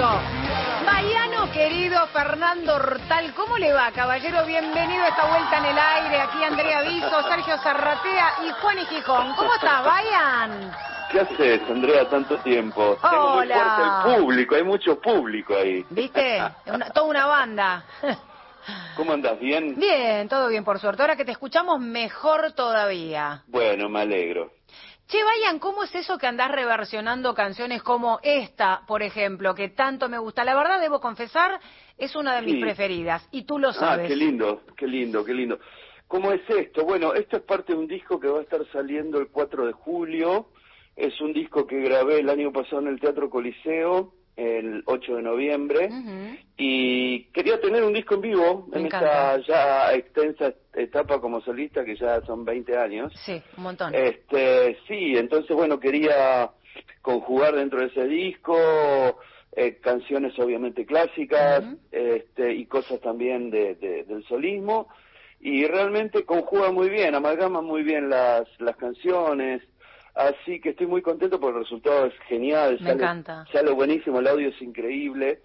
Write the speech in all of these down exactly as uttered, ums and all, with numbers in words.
querido. Baiano querido, Fernando Hortal, ¿cómo le va, caballero? Bienvenido a esta vuelta en el aire. Aquí Andrea Viso, Sergio Zarratea y Juan y Gijón. ¿Cómo estás, Bayan? ¿Qué haces, Andrea, tanto tiempo? Hola. Tengo muy fuerte el público, hay mucho público ahí. ¿Viste? Una, toda una banda. ¿Cómo andas? ¿Bien? Bien, todo bien, por suerte. Ahora que te escuchamos, mejor todavía. Bueno, me alegro. Che, Bayan, ¿cómo es eso que andás reversionando canciones como esta, por ejemplo, que tanto me gusta? La verdad, debo confesar, es una de mis Sí. preferidas, y tú lo sabes. Ah, qué lindo, qué lindo, qué lindo. ¿Cómo es esto? Bueno, esto es parte de un disco que va a estar saliendo el cuatro de julio. Es un disco que grabé el año pasado en el Teatro Coliseo, el ocho de noviembre, Uh-huh. y quería tener un disco en vivo Me en encanta. esta ya extensa etapa como solista, que ya son veinte años. Sí, un montón. Este, sí, entonces, bueno, quería conjugar dentro de ese disco eh, canciones obviamente clásicas, Uh-huh. este, y cosas también de, de- del solismo, y realmente conjuga muy bien, amalgama muy bien las, las canciones. Así que estoy muy contento porque el resultado es genial, Me sale, encanta. sale buenísimo, el audio es increíble.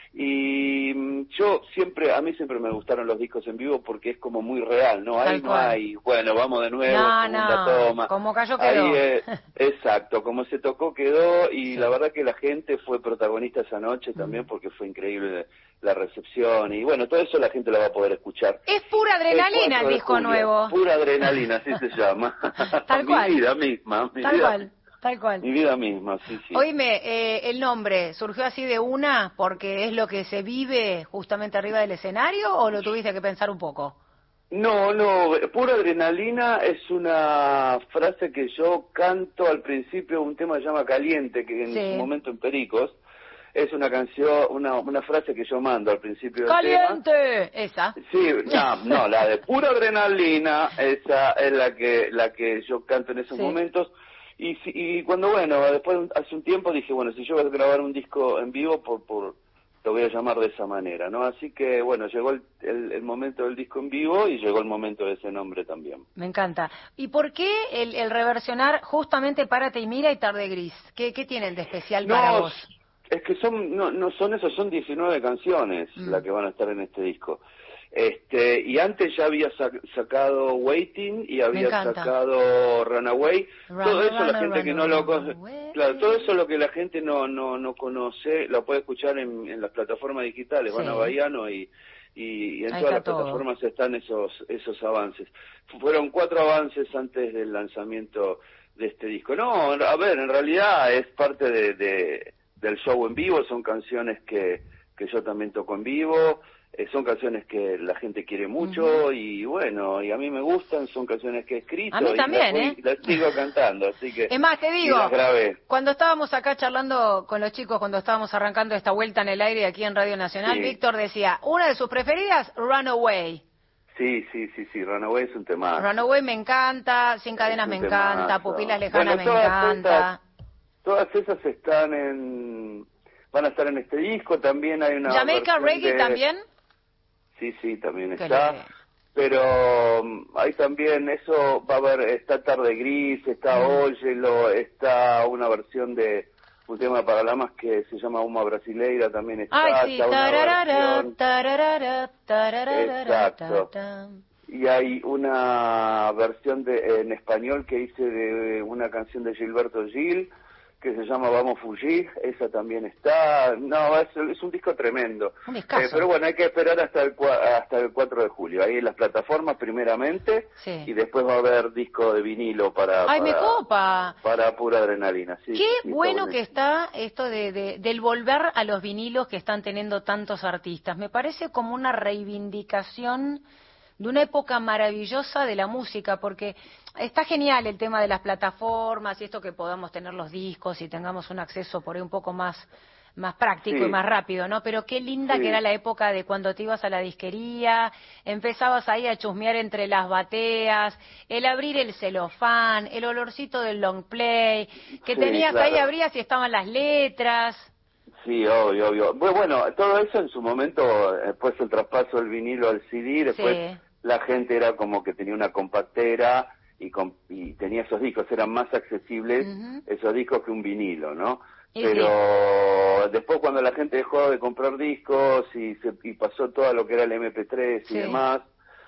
Y mm, yo siempre, a mí siempre me gustaron los discos en vivo porque es como muy real, ¿no? Tal Ahí no cual. hay, bueno, vamos de nuevo, No, segunda no, toma. como cayó Ahí, quedó. eh, exacto, como se tocó quedó, y Sí. la verdad que la gente fue protagonista esa noche también Mm. porque fue increíble la recepción, y bueno, todo eso la gente lo va a poder escuchar. Es pura adrenalina el cuatro de disco julio, nuevo. Pura adrenalina, así se llama. Tal Mi cual. vida misma, mi Tal vida, cual, tal cual. mi vida misma, sí, sí. Oíme, eh, el nombre, ¿surgió así de una porque es lo que se vive justamente arriba del escenario o lo tuviste que pensar un poco? No, no, pura adrenalina es una frase que yo canto al principio de un tema que se llama Caliente, que en Sí. su momento en Pericos es una canción, una, una frase que yo mando al principio del tema. ¡Caliente! Esa. Sí, no, no, la de pura adrenalina, esa es la que la que yo canto en esos Sí. momentos. Y, si- y cuando, bueno, después hace un tiempo dije, bueno, si yo voy a grabar un disco en vivo, por, por lo voy a llamar de esa manera, ¿no? Así que, bueno, llegó el, el, el momento del disco en vivo y llegó el momento de ese nombre también. Me encanta. ¿Y por qué el, el reversionar justamente Párate y Mira y Tarde Gris? ¿Qué, qué tienen de especial para No, vos? es que son, no, no son esos, son diecinueve canciones Mm. las que van a estar en este disco. Este, y antes ya había sac- sacado Waiting y había encanta. sacado Runaway. Run, Todo eso run, la gente run, que no lo run conoce, away. claro, todo eso lo que la gente no no no conoce, lo puede escuchar en, en las plataformas digitales, Sí. van a Baiano y y, y en Ahí todas está las todo. plataformas están esos esos avances. Fueron cuatro avances antes del lanzamiento de este disco. No, a ver, en realidad es parte de, de del show en vivo, son canciones que, que yo también toco en vivo, eh, son canciones que la gente quiere mucho, Ujú. y bueno, y a mí me gustan, son canciones que he escrito A mí y también, las, voy, ¿eh? las sigo cantando, así que Es más, te y digo, las grabé. cuando estábamos acá charlando con los chicos, cuando estábamos arrancando esta vuelta en el aire aquí en Radio Nacional, Sí, Víctor decía, una de sus preferidas, Runaway. sí, sí, sí, sí, Runaway es un tema, Runaway me encanta, Sin Cadenas es me un encanta, temazo. Pupilas Lejanas Bueno, me todas esas, encanta. todas esas están en, van a estar en este disco. También hay una Jamaica versión Reggae de, también. sí, sí, también Qué está. lindo. Pero um, hay también eso, va a haber, está Tarde Gris, está Mm. Óyelo, está una versión de un tema para lamas que se llama Uma Brasileira, también está, Ay, sí. está una Tararara, versión, tararara, tararara, exacto. ta, ta. Y hay una versión de, en español que hice de una canción de Gilberto Gil, que se llama Vamos Fugir, esa también está. No, es, es un disco tremendo. Un Eh, discazo. pero bueno, hay que esperar hasta el, cua- hasta el cuatro de julio, ahí en las plataformas primeramente, Sí. y después va a haber disco de vinilo para, Ay, me para, copa. para pura adrenalina. Sí, Qué sí, sí, está bueno que buenísimo. está esto de, de- del volver a los vinilos que están teniendo tantos artistas. Me parece como una reivindicación de una época maravillosa de la música, porque está genial el tema de las plataformas y esto que podamos tener los discos y tengamos un acceso por ahí un poco más más práctico y Sí, más rápido, ¿no? Pero qué linda que era sí, la época de cuando te ibas a la disquería, empezabas ahí a chusmear entre las bateas, el abrir el celofán, el olorcito del long play, que sí, tenías ahí, claro. abrías y estaban las letras. Sí, obvio, obvio. Bu- Bueno, todo eso en su momento, después el traspaso del vinilo al C D, después Sí. la gente era como que tenía una compactera y, com- y tenía esos discos, eran más accesibles Ujú. esos discos que un vinilo, ¿no? Y pero sí. Después cuando la gente dejó de comprar discos y, se, y pasó todo lo que era el eme pe tres y sí. demás,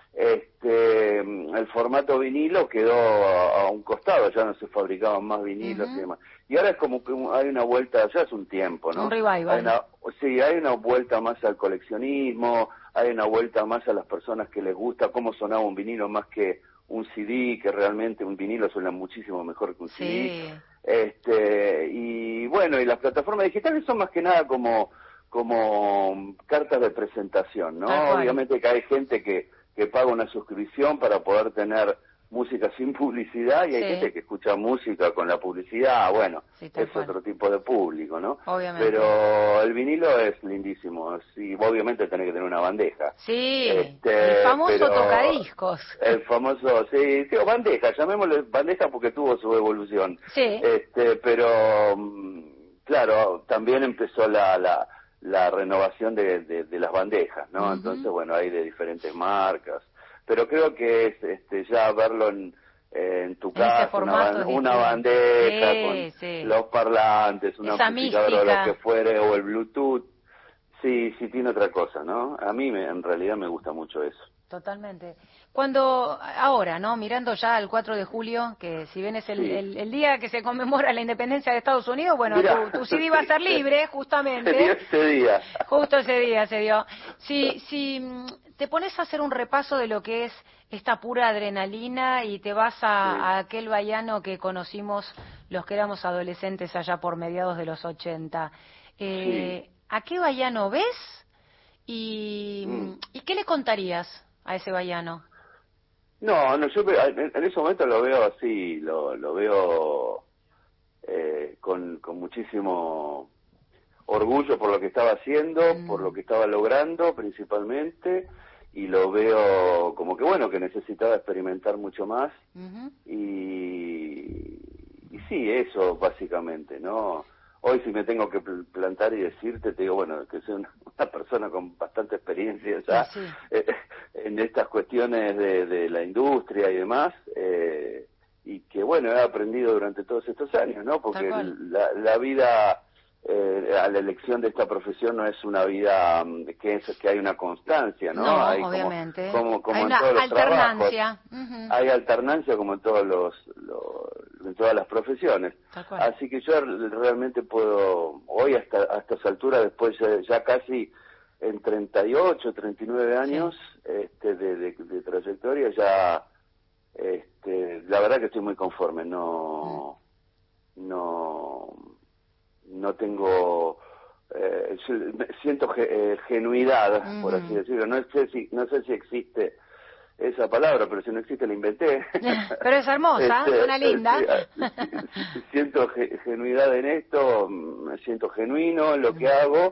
este el formato vinilo quedó a, a un costado, ya no se fabricaban más vinilos uh-huh. y demás. Y ahora es como que hay una vuelta, ya es un tiempo, ¿no? Un revival. Hay una, sí, hay una vuelta más al coleccionismo, hay una vuelta más a las personas que les gusta cómo sonaba un vinilo más que un ce de, que realmente un vinilo suena muchísimo mejor que un ce de. Sí. Este, y bueno, y las plataformas digitales son más que nada como, como cartas de presentación, ¿no? Obviamente que hay gente que, que paga una suscripción para poder tener música sin publicidad y hay sí. gente que escucha música con la publicidad, bueno, sí, es cual. Otro tipo de público, ¿no? Obviamente. Pero el vinilo es lindísimo, sí, obviamente tenés que tener una bandeja. Sí, este, el famoso tocadiscos. El famoso, sí, sí, o bandeja, llamémosle bandeja porque tuvo su evolución. Sí. Este, pero, claro, también empezó la... la la renovación de, de, de las bandejas, ¿no? Uh-huh. Entonces, bueno, hay de diferentes marcas, pero creo que es este ya verlo en, en tu en casa, una, una bandeja sí, con sí. los parlantes, un Esa amplificador o mística. lo que fuere, o el Bluetooth, sí, sí tiene otra cosa, ¿no? A mí me, en realidad me gusta mucho eso. Totalmente. Cuando, ahora, ¿no? Mirando ya el cuatro de julio, que si bien es el, sí. el, el día que se conmemora la independencia de Estados Unidos, bueno, Mirá, tu, tu ce de va a ser libre, justamente. Se dio ese día. Justo ese día se dio. Si, si te pones a hacer un repaso de lo que es esta pura adrenalina y te vas a, sí. a aquel bahiano que conocimos los que éramos adolescentes allá por mediados de los ochenta, eh, sí. ¿a qué bahiano ves y, mm. y qué le contarías a ese bahiano? No, no, yo en, en ese momento lo veo así, lo, lo veo eh, con, con muchísimo orgullo por lo que estaba haciendo, mm. por lo que estaba logrando principalmente, y lo veo como que bueno, que necesitaba experimentar mucho más, uh-huh. y, y sí, eso básicamente, ¿no? Hoy si me tengo que plantar y decirte, te digo, bueno, que soy una, una persona con bastante experiencia ya sí, sí. Eh, en estas cuestiones de, de la industria y demás, eh, y que bueno, he aprendido durante todos estos años, ¿no? Porque la, la vida, eh, a la elección de esta profesión no es una vida que es que hay una constancia, ¿no? No, hay obviamente. Como, como, como hay en una todos los alternancia. trabajos. Uh-huh. Hay alternancia como en todos los, los en todas las profesiones. Así que yo realmente puedo, hoy hasta, hasta estas alturas, después ya, ya casi en treinta y ocho, treinta y nueve años sí. este, de, de, de trayectoria, ya este, la verdad que estoy muy conforme, no, mm. no, no tengo, eh, siento ge, genuidad, mm. por así decirlo, no sé si, no sé si existe esa palabra, pero si no existe la inventé. Pero es hermosa, este, una linda. Sí, siento genuidad en esto, me siento genuino en lo que hago,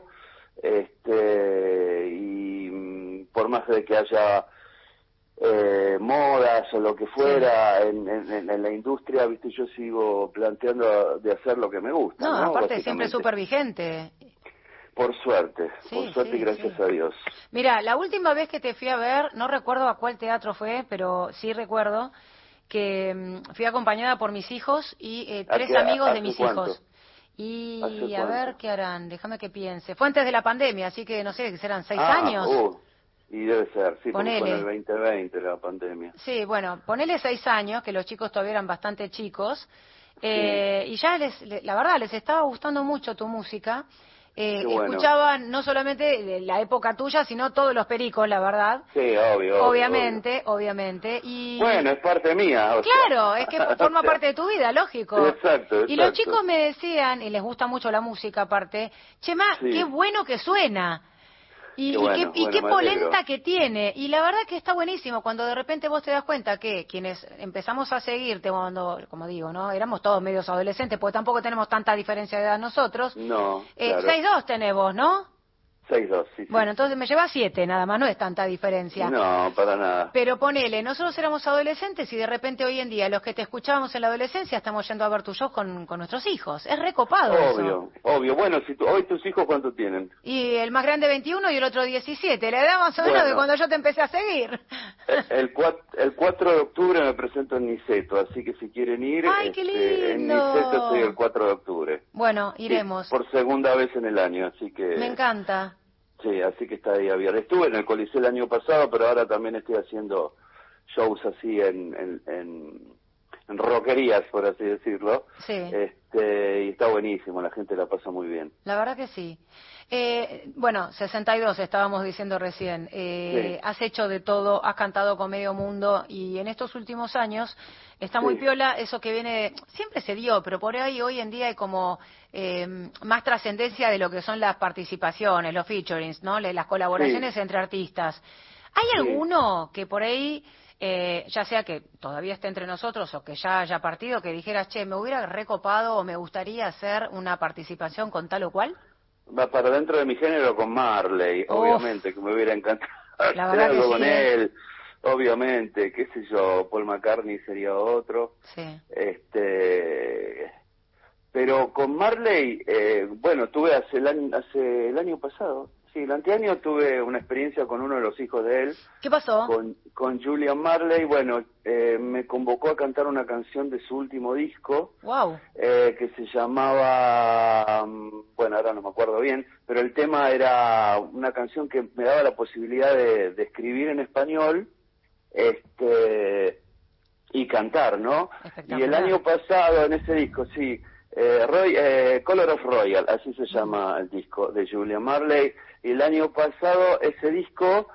este, y por más de que haya eh, modas o lo que fuera sí. en, en, en la industria, viste, yo sigo planteando de hacer lo que me gusta. No, ¿no? aparte siempre súper vigente. Por suerte, sí, por suerte sí, y gracias sí. a Dios. Mira, la última vez que te fui a ver, no recuerdo a cuál teatro fue, pero sí recuerdo que um, fui acompañada por mis hijos y eh, tres qué, amigos de mis cuánto? hijos. Y a ver qué harán, déjame que piense. Fue antes de la pandemia, así que no sé, que serán seis ah, años. Uh, y debe ser, sí, ponele. Porque fue en el veinte veinte la pandemia. Sí, bueno, ponele seis años, que los chicos todavía eran bastante chicos. Eh, sí. Y ya les, la verdad, les estaba gustando mucho tu música. Eh, bueno. Escuchaban no solamente la época tuya, sino todos los pericos, la verdad. Sí, obvio. Obviamente, obvio. obviamente. Y... Bueno, es parte mía. O claro, sea. es que forma o sea. parte de tu vida, lógico. Exacto, exacto. Y los chicos me decían, y les gusta mucho la música aparte, Chema, sí. qué bueno que suena. Y qué, bueno, y qué, y qué bueno, polenta que tiene. Y la verdad que está buenísimo cuando de repente vos te das cuenta que quienes empezamos a seguirte cuando, como digo, ¿no? Éramos todos medios adolescentes, porque tampoco tenemos tanta diferencia de edad nosotros. No, eh, claro. seis dos tenés vos, ¿no? seis dos, sí, sí. Bueno, entonces me lleva siete nada más, no es tanta diferencia. No, para nada. Pero ponele, nosotros éramos adolescentes y de repente hoy en día los que te escuchábamos en la adolescencia estamos yendo a ver tus shows con, con nuestros hijos. Es recopado Obvio, eso. obvio. Bueno, si tu, hoy tus hijos, ¿cuánto tienen? Y el más grande veintiuno y el otro diecisiete. La edad más o menos Bueno, de cuando yo te empecé a seguir. El, cuat, el cuatro de octubre me presento en Niceto, así que si quieren ir, ¡Ay, qué este, en lindo! Niceto estoy el cuatro de octubre. Bueno, Sí, iremos. por segunda vez en el año, así que... Me encanta. Sí, así que está ahí abierto. Estuve en el Coliseo el año pasado, pero ahora también estoy haciendo shows así en, en, en, en rockerías, por así decirlo. Sí. Este, y está buenísimo, la gente la pasa muy bien. La verdad que sí. Eh, bueno, sesenta y dos estábamos diciendo recién. Eh, Sí. Has hecho de todo, has cantado con medio mundo y en estos últimos años está muy Sí. piola eso que viene, siempre se dio, pero por ahí hoy en día hay como eh, más trascendencia de lo que son las participaciones, los featurings, ¿no? Le- Las colaboraciones Sí. entre artistas. ¿Hay Sí. alguno que por ahí, eh, ya sea que todavía esté entre nosotros o que ya haya partido, que dijeras, che, me hubiera recopado o me gustaría hacer una participación con tal o cual? Va para dentro de mi género con Marley, Uf. obviamente, que me hubiera encantado La hacer verdad que algo sí, con ¿eh? él, obviamente, qué sé yo, Paul McCartney sería otro, Sí. este, pero con Marley, eh, bueno, tuve hace el año, hace el año pasado, sí, el anteaño tuve una experiencia con uno de los hijos de él, ¿Qué pasó? con, con Julian Marley, bueno, eh, me convocó a cantar una canción de su último disco, Wow. eh, que se llamaba, um, bueno, ahora no me acuerdo bien, pero el tema era una canción que me daba la posibilidad de, de escribir en español, este, y cantar, ¿no? Y el año pasado en ese disco, sí, eh, Roy, eh, Color of Royal, así se llama el disco de Julian Marley, y el año pasado ese disco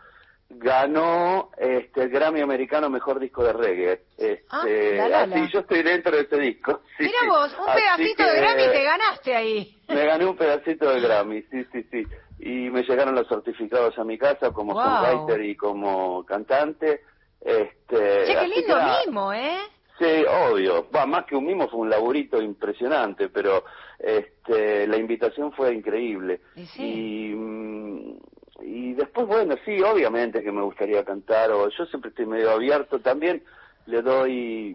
ganó este el Grammy americano mejor disco de reggae. Este, Ah, la, la, la. Así yo estoy dentro de ese disco. Sí, Mira vos, un así pedacito que de Grammy te ganaste ahí. Me gané un pedacito de Grammy, sí, sí, sí. Y me llegaron los certificados a mi casa como Wow. songwriter y como cantante. Este, Che, qué así lindo que nada, mimo, ¿eh? sí, obvio. Va, más que un mimo fue un laburito impresionante, pero este, la invitación fue increíble. Y sí. Y, mm, y después, bueno, sí, obviamente que me gustaría cantar, o yo siempre estoy medio abierto. También le doy,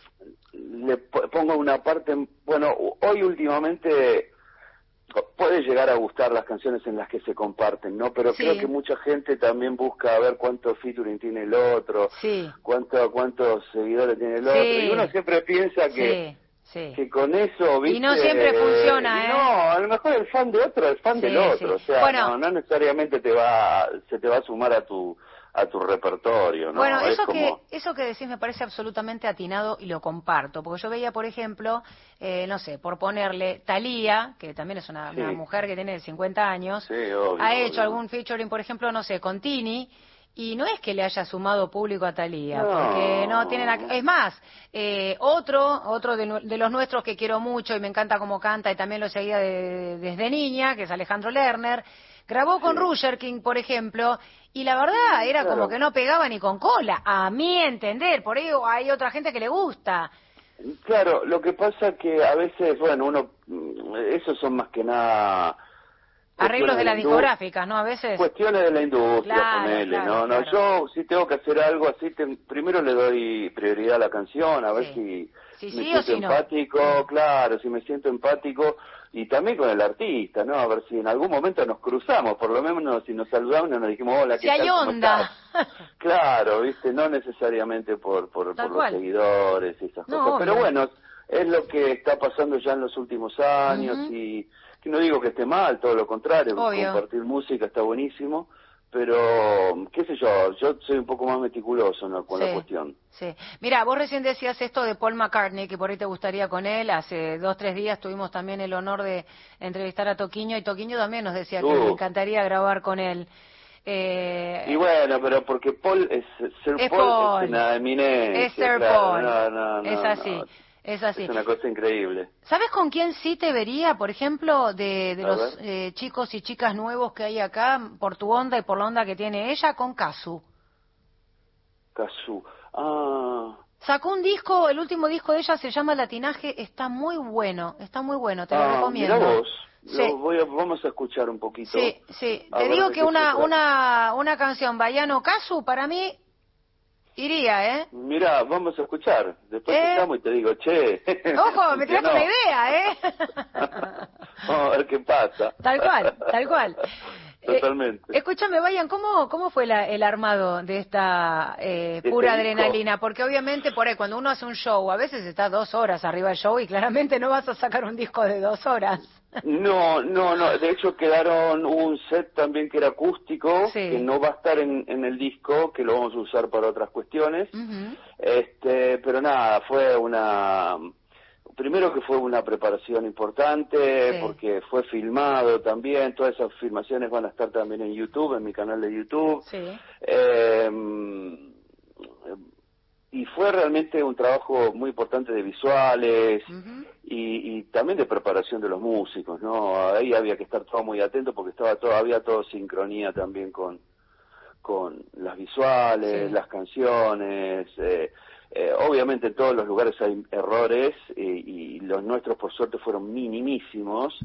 le po- pongo una parte, bueno, hoy últimamente puede llegar a gustar las canciones en las que se comparten, ¿no? Pero Sí. creo que mucha gente también busca ver cuánto featuring tiene el otro, Sí. cuánto, cuántos seguidores tiene el Sí. otro, y uno siempre piensa que, Sí, sí. que con eso, ¿viste? Y no siempre funciona, y ¿eh? no, a lo mejor el fan de otro es el fan Sí, del otro, sí. o sea, Bueno. no, no necesariamente te va, se te va a sumar a tu a tu repertorio, ¿no? Bueno, Es eso como... que eso que decís me parece absolutamente atinado y lo comparto, porque yo veía, por ejemplo, eh, no sé, por ponerle Thalía, que también es una, Sí. una mujer que tiene cincuenta años, Sí, obvio, ha hecho obvio. algún featuring, por ejemplo, no sé, con Tini, y no es que le haya sumado público a Thalía, No. porque no tienen... ac- Es más, eh, otro otro de, nu- de los nuestros que quiero mucho y me encanta cómo canta y también lo seguía de- desde niña, que es Alejandro Lerner, grabó con Sí. Roger King, por ejemplo, y la verdad era Claro. como que no pegaba ni con cola, a mi entender, por ello hay otra gente que le gusta. Claro, lo que pasa que a veces, bueno, uno, mm, esos son más que nada Arreglos cuestiones de las la indu- discográficas, ¿no? A veces. Cuestiones de la industria, Claro, ponele, claro, no, no, claro. yo si tengo que hacer algo así, te- primero le doy prioridad a la canción, a ver Sí. si Sí, me sí o siento si no. empático, Sí. claro, si me siento empático, y también con el artista, ¿no? A ver si en algún momento nos cruzamos, por lo menos si nos saludamos y nos dijimos, hola, ¿qué Si hay tal? ¿Cómo onda. estás? Claro, viste, no necesariamente por, por, Tal por los cual. seguidores y esas No, cosas, pero obvio. bueno, es lo que está pasando ya en los últimos años. Ujú. Y que no digo que esté mal, todo lo contrario, Obvio. compartir música está buenísimo, pero qué sé yo, yo soy un poco más meticuloso, ¿no? Con la Sí, cuestión. sí. Mira, vos recién decías esto de Paul McCartney, que por ahí te gustaría con él. Hace dos, tres días tuvimos también el honor de entrevistar a Toquiño, y Toquiño también nos decía que le Uh. encantaría grabar con él. Eh, Y bueno, pero porque Paul es, Sir Es Paul, Paul. es una eminencia, es Sir claro, Paul. no, no, no, es así, no, es así. es una cosa increíble. ¿Sabes con quién sí te vería, por ejemplo, de, de A los ver. eh, chicos y chicas nuevos que hay acá, por tu onda y por la onda que tiene ella, con Kazu? Cazú. Ah, Sacó un disco, el último disco de ella se llama Latinaje, está muy bueno, está muy bueno, te lo ah, recomiendo. mirá vos, Sí. Lo voy a, vamos a escuchar un poquito. Sí, sí. A Te ver digo de que qué se una, trata. una, una canción Baiano Casu para mí iría, ¿eh? Mirá, vamos a escuchar. Después te ¿Eh? llamo y te digo, che. Ojo, me tiraste funcionó. una idea, ¿eh? Vamos a ver qué pasa. Tal cual, tal cual. Totalmente. Eh, escúchame, Bayan, ¿cómo, cómo fue la, el armado de esta eh, ¿De pura este disco? adrenalina? Porque obviamente por ahí cuando uno hace un show, a veces está dos horas arriba del show y claramente no vas a sacar un disco de dos horas. No, no, no. De hecho quedaron un set también que era acústico, Sí. que no va a estar en, en el disco, que lo vamos a usar para otras cuestiones. Uh-huh. Este, pero nada, fue una. Primero que fue una preparación importante, Sí. porque fue filmado también, todas esas filmaciones van a estar también en YouTube, en mi canal de YouTube. Sí. Eh, y fue realmente un trabajo muy importante de visuales Uh-huh. y, y también de preparación de los músicos, ¿no? Ahí había que estar todo muy atento porque estaba todo, había todo sincronía también con, con las visuales, Sí. las canciones. Eh, eh, obviamente en todos los lugares hay errores y, y los nuestros por suerte fueron minimísimos.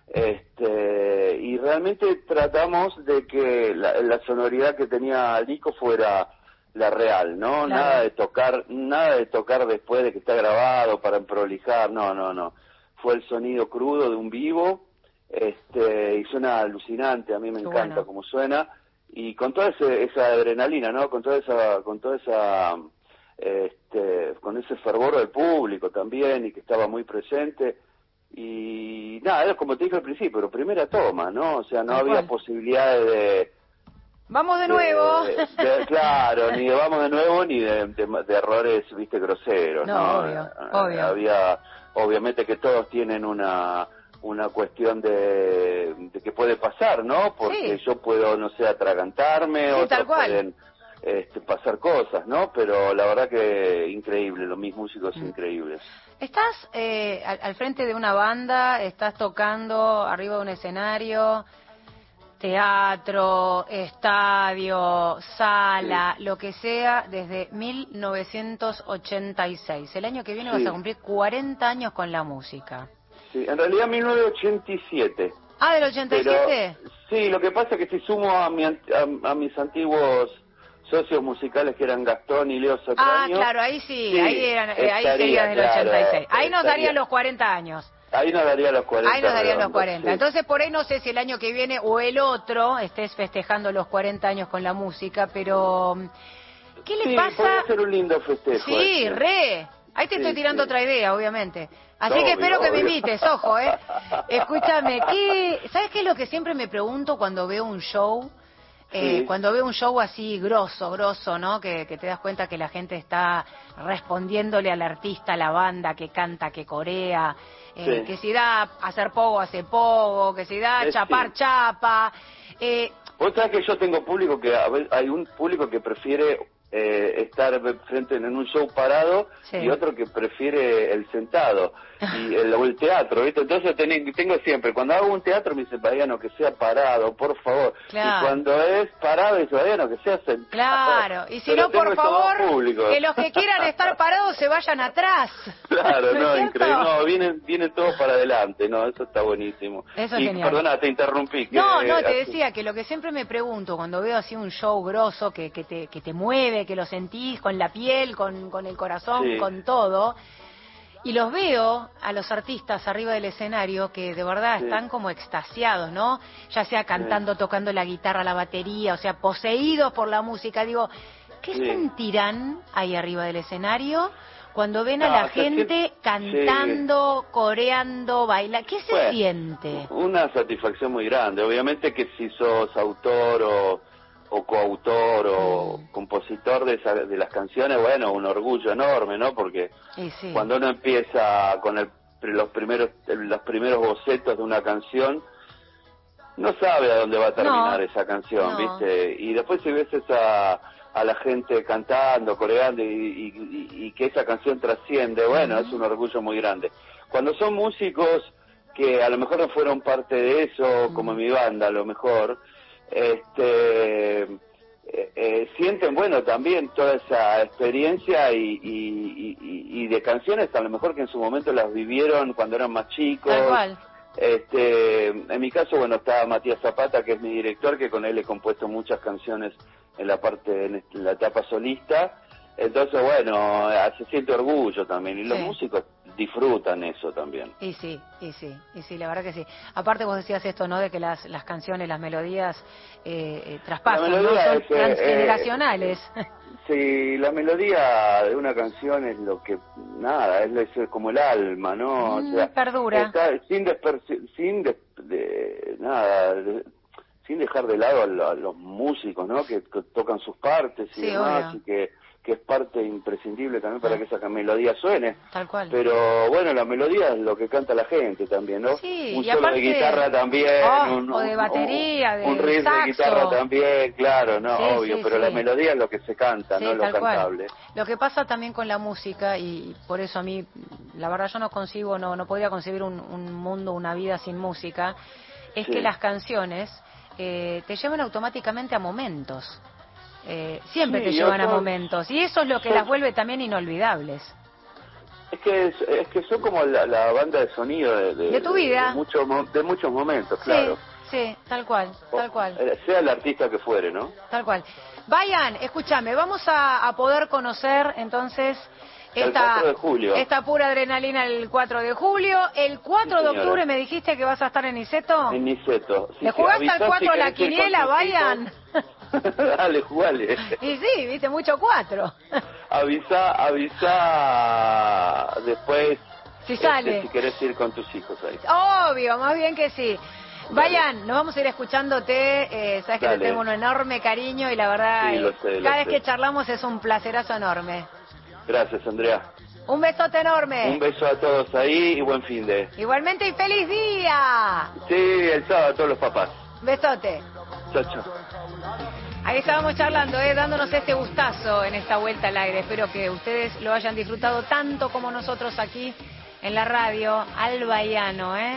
Este, y realmente tratamos de que la, la sonoridad que tenía el disco fuera la real, ¿no? Claro. Nada de tocar, nada de tocar después de que está grabado para prolijar, no, no, no. Fue el sonido crudo de un vivo, este, y suena alucinante, a mí me Qué encanta bueno. cómo suena, y con toda ese, esa adrenalina, ¿no? Con toda esa, con toda esa, este, con ese fervor del público también, y que estaba muy presente. Y nada, era como te dije al principio, pero primera toma, ¿no? O sea, no Tal había cual. posibilidades de... Vamos de, de- nuevo. de- claro, ni de vamos de nuevo, ni de, de- de errores, viste, groseros, No, ¿no? obvio, Eh, obvio. Había, obviamente que todos tienen una una cuestión de, de que puede pasar, ¿no? Porque Sí. yo puedo, no sé, atragantarme, Sí, otros tal cual. pueden este, pasar cosas, ¿no? Pero la verdad que increíble, los mis músicos Mm. increíbles. Estás eh, al, al frente de una banda, estás tocando arriba de un escenario, teatro, estadio, sala, lo que sea, desde mil novecientos ochenta y seis. El año que viene vas Sí. a cumplir cuarenta años con la música. Sí, en realidad mil novecientos ochenta y siete. Ah, ¿del ochenta y Pero siete? sí, lo que pasa es que si sumo a, mi, ant- a, a mis antiguos socios musicales que eran Gastón y Leo Ah, Sotraño, claro, ahí sí, sí, ahí, eran, eh, ahí estaría, sería del claro, ochenta y seis. Ahí nos estaría. darían los cuarenta años. Ahí nos daría los cuarenta. Ahí nos darían los redondos, cuarenta. sí. Entonces, por ahí no sé si el año que viene o el otro estés festejando los cuarenta años con la música, pero ¿qué le Sí, pasa? podría ser un lindo festejo. Sí, ese. re. Ahí te Sí, estoy tirando sí. otra idea, obviamente. Así Obvio, que espero que me obvio. invites, ojo, ¿eh? Escúchame, ¿qué, ¿sabes qué es lo que siempre me pregunto cuando veo un show? Eh, Sí. Cuando veo un show así grosso, grosso, ¿no? Que, que te das cuenta que la gente está respondiéndole al artista, a la banda, que canta, que corea, eh, Sí. que si da hacer pogo, hace pogo, que si da Eh, chapar, sí. chapa. Eh, Vos sabés que yo tengo público que, a ver, hay un público que prefiere eh, estar frente en un show parado Sí. y otro que prefiere el sentado y el, o el teatro, ¿viste? Entonces ten- tengo siempre, cuando hago un teatro me dice, Baiano, que sea parado, por favor. Claro. Y cuando es parado, dice, Baiano, que sea sentado. Claro, y si Pero no, por tengo esos dos favor, públicos. que los que quieran estar parados se vayan atrás. Claro, ¿No no, es cierto? increíble. No, vienen, vienen todos para adelante, no, eso está buenísimo. Eso es y genial. perdona, te interrumpí. Que, No, no, te así- decía que lo que siempre me pregunto cuando veo así un show grosso que, que, te, que te mueve, que lo sentís con la piel, con, con el corazón, Sí. con todo, y los veo a los artistas arriba del escenario que de verdad Sí. están como extasiados, ¿no? Ya sea cantando, tocando la guitarra, la batería, o sea, poseídos por la música. Digo, ¿qué Sí. sentirán ahí arriba del escenario cuando ven a No, la se gente siente- cantando, coreando, bailando? ¿Qué se Bueno, siente? Una satisfacción muy grande. Obviamente que si sos autor o, o coautor o Mm. compositor de, esa- de las canciones, bueno, un orgullo enorme, ¿no? Porque Y sí. cuando uno empieza con el, los primeros los primeros bocetos de una canción, no sabe a dónde va a terminar No, esa canción, no. ¿viste? Y después si ves esa, a la gente cantando, coreando y, y- y- y que esa canción trasciende, bueno, Ujú. es un orgullo muy grande. Cuando son músicos que a lo mejor no fueron parte de eso, como mi banda a lo mejor, este eh, eh, sienten, bueno, también toda esa experiencia y, y, y- y de canciones a lo mejor que en su momento las vivieron cuando eran más chicos. Tal cual. Este, en mi caso, bueno, está Matías Zapata, que es mi director, que con él he compuesto muchas canciones en la parte, en la etapa solista. Entonces, bueno, se siente orgullo también, y los sí. músicos disfrutan eso también. Y sí, y sí, y sí, la verdad que sí. Aparte vos decías esto, ¿no? De que las, las canciones, las melodías eh, eh, traspasan, ¿no? Son es, transgeneracionales. Eh, sí, la melodía de una canción es lo que, nada, es, es como el alma, ¿no? Mm, o sea, perdura. Está, sin, desper, sin de, de, nada, de, sin dejar de lado a, la, a los músicos, ¿no? Que, que tocan sus partes y sí, demás, obvio. y que que es parte imprescindible también para que esa melodía suene. Tal cual. Pero bueno, la melodía es lo que canta la gente también, ¿no? Sí, un y solo aparte, de guitarra también, oh, un, o de batería, un, de un riff saxo. de guitarra también, claro, no, sí, obvio, sí, pero sí. la melodía es lo que se canta, sí, no lo tal cantable. Cual. Lo que pasa también con la música, y por eso a mí, la verdad yo no concibo, no, no podría concebir un, un mundo, una vida sin música, es Sí. que las canciones eh, te llevan automáticamente a momentos. Eh, siempre Sí, te llevan son, a momentos, y eso es lo que son, las vuelve también inolvidables. Es que es, es que son como la, la banda de sonido de, de, de tu vida. De, de, mucho, de muchos momentos, sí, claro. Sí, tal cual, tal cual. Sea el artista que fuere, ¿no? Tal cual. Vayan, escúchame, vamos a, a poder conocer entonces esta, el cuatro de julio. esta pura adrenalina el cuatro de julio. El cuatro sí, de octubre me dijiste que vas a estar en Niceto. En Niceto. Sí, ¿Le jugaste sí, al cuatro si a la quiniela, vayan? Dale, jugale. Y sí, viste, mucho cuatro. Avisa, avisa después. Si sale. Este, si querés ir con tus hijos ahí. Obvio, más bien que sí. Vayan, nos vamos a ir escuchándote, eh, sabes que Dale. te tengo un enorme cariño y la verdad, sí, eh, lo sé, cada lo vez sé. que charlamos es un placerazo enorme. Gracias, Andrea. Un besote enorme. Un beso a todos ahí y buen fin de. Igualmente y feliz día. Sí, el sábado a todos los papás. Besote. Chao, chao. Ahí estábamos charlando, eh, dándonos este gustazo en esta vuelta al aire. Espero que ustedes lo hayan disfrutado tanto como nosotros aquí en la radio, al Bahiano, ¿eh?